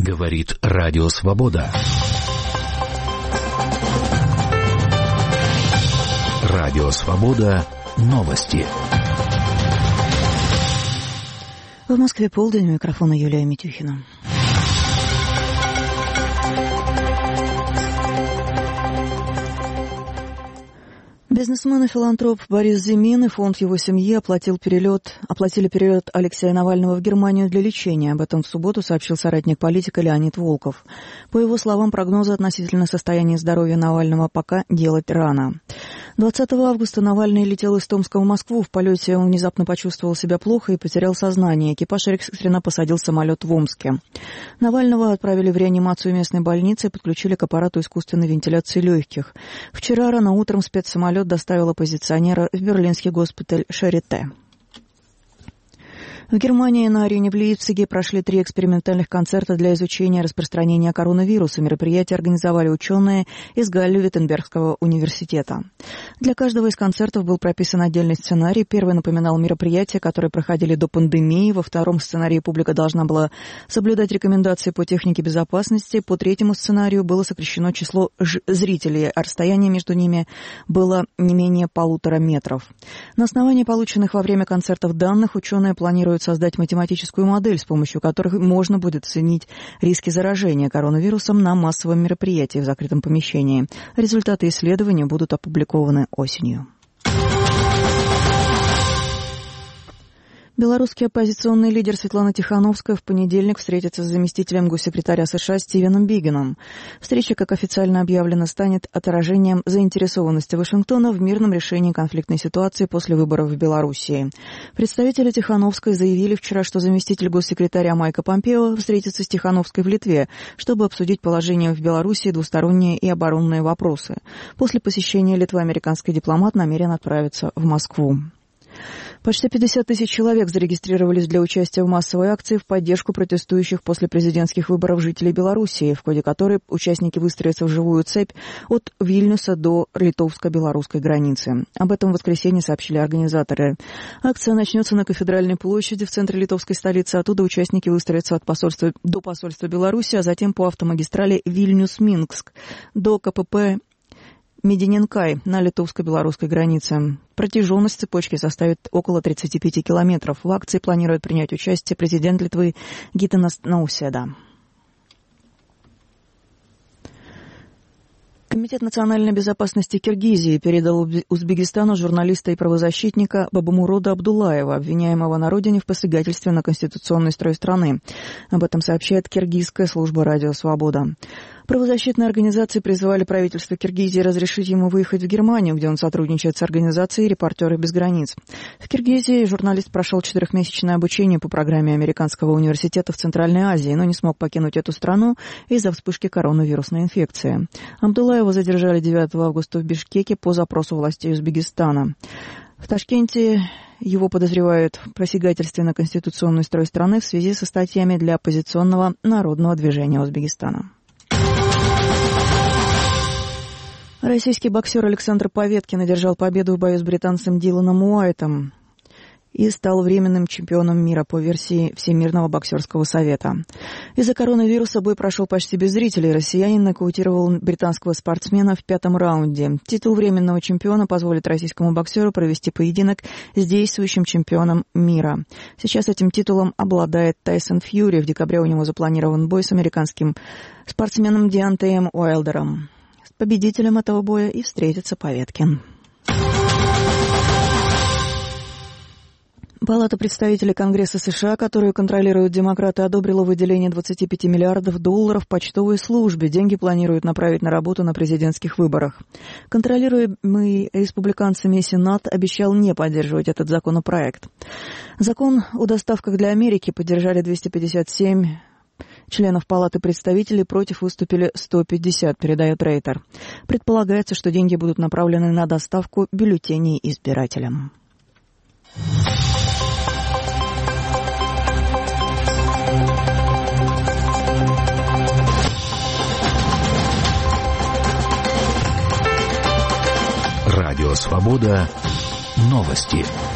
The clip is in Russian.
Говорит Радио Свобода. Радио Свобода. Новости. В Москве полдень, у микрофона Юлия Митюхина. Бизнесмен и филантроп Борис Зимин и фонд его семьи оплатили перелет Алексея Навального в Германию для лечения. Об этом в субботу сообщил соратник политика Леонид Волков. По его словам, прогнозы относительно состояния здоровья Навального пока делать рано. 20 августа Навальный летел из Томска в Москву. В полете он внезапно почувствовал себя плохо и потерял сознание. Экипаж экстренно посадил самолет в Омске. Навального отправили в реанимацию местной больницы и подключили к аппарату искусственной вентиляции легких. Вчера рано утром спецсамолет доставил оппозиционера в берлинский госпиталь Шарите. В Германии на арене в Лейпциге прошли 3 экспериментальных концерта для изучения распространения коронавируса. Мероприятие организовали ученые из Галле-Виттенбергского университета. Для каждого из концертов был прописан отдельный сценарий. Первый напоминал мероприятия, которые проходили до пандемии. Во втором сценарии публика должна была соблюдать рекомендации по технике безопасности. По третьему сценарию было сокращено число зрителей, а расстояние между ними было не менее 1,5 метров. На основании полученных во время концертов данных ученые планируют создать математическую модель, с помощью которой можно будет оценить риски заражения коронавирусом на массовом мероприятии в закрытом помещении. Результаты исследования будут опубликованы осенью. Белорусский оппозиционный лидер Светлана Тихановская в понедельник встретится с заместителем госсекретаря США Стивеном Бигеном. Встреча, как официально объявлено, станет отражением заинтересованности Вашингтона в мирном решении конфликтной ситуации после выборов в Белоруссии. Представители Тихановской заявили вчера, что заместитель госсекретаря Майка Помпео встретится с Тихановской в Литве, чтобы обсудить положение в Белоруссии, двусторонние и оборонные вопросы. После посещения Литвы американский дипломат намерен отправиться в Москву. Почти 50 тысяч человек зарегистрировались для участия в массовой акции в поддержку протестующих после президентских выборов жителей Белоруссии, в ходе которой участники выстроятся в живую цепь от Вильнюса до литовско-белорусской границы. Об этом в воскресенье сообщили организаторы. Акция начнется на Кафедральной площади в центре литовской столицы. Оттуда участники выстроятся до посольства Беларуси, а затем по автомагистрали Вильнюс-Минск до КПП Медининкай на литовско-белорусской границе. Протяженность цепочки составит около 35 километров. В акции планирует принять участие президент Литвы Гитанас Науседа. Комитет национальной безопасности Киргизии передал Узбекистану журналиста и правозащитника Бабамурода Абдуллаева, обвиняемого на родине в посягательстве на конституционный строй страны. Об этом сообщает киргизская служба «Радио Свобода». Правозащитные организации призывали правительство Киргизии разрешить ему выехать в Германию, где он сотрудничает с организацией «Репортеры без границ». В Киргизии журналист прошел 4-месячное обучение по программе Американского университета в Центральной Азии, но не смог покинуть эту страну из-за вспышки коронавирусной инфекции. Абдуллаева задержали 9 августа в Бишкеке по запросу властей Узбекистана. В Ташкенте его подозревают в посягательстве на конституционный строй страны в связи со статьями для оппозиционного народного движения Узбекистана. Российский боксер Александр Поветкин одержал победу в бою с британцем Диланом Уайтом и стал временным чемпионом мира по версии Всемирного боксерского совета. Из-за коронавируса бой прошел почти без зрителей. Россиянин нокаутировал британского спортсмена в 5-м раунде. Титул временного чемпиона позволит российскому боксеру провести поединок с действующим чемпионом мира. Сейчас этим титулом обладает Тайсон Фьюри. В декабре у него запланирован бой с американским спортсменом Деонтеем Уайлдером. С победителем этого боя и встретится Поветкин. Палата представителей Конгресса США, которую контролируют демократы, одобрила выделение $25 миллиардов почтовой службе. Деньги планируют направить на работу на президентских выборах. Контролируемый республиканцами Сенат обещал не поддерживать этот законопроект. Закон о доставках для Америки поддержали 257 членов Палаты представителей, против выступили 150, передает Рейтер. Предполагается, что деньги будут направлены на доставку бюллетеней избирателям. Радио Свобода. Новости.